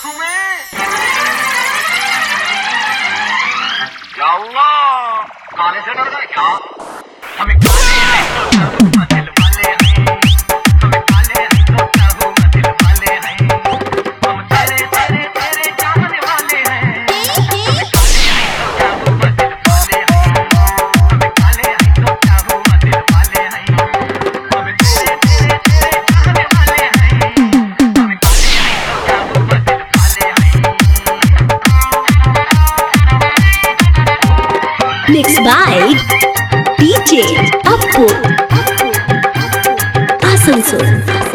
रखूं मैं। या अल्लाह, काले से डर गए क्या? हमें काले हैं तो क्या हुआ दिल वाले हैं, हमें काले हैं तो क्या हुआ दिल वाले हैं, हम तेरे तेरे तेरे चाहने वाले हैं। हमें काले हैं तो क्या हुआ दिल वाले हैं, हमें काले हैं तो क्या हुआ दिल वाले हैं, हमें तेरे तेरे तेरे चाहने वाले हैं, हमें काले हैं तो क्या हुआ दिल वाले हैं। Mixed by DJ Appu Asansol।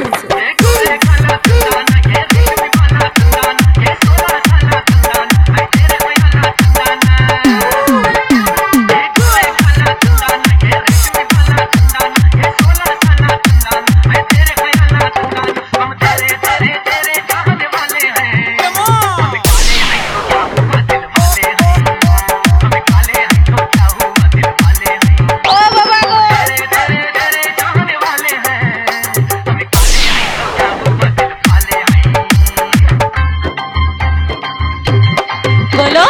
बोलो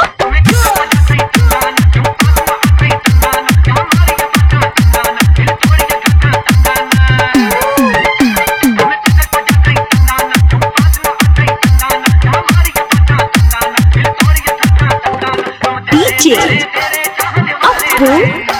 DJ Appu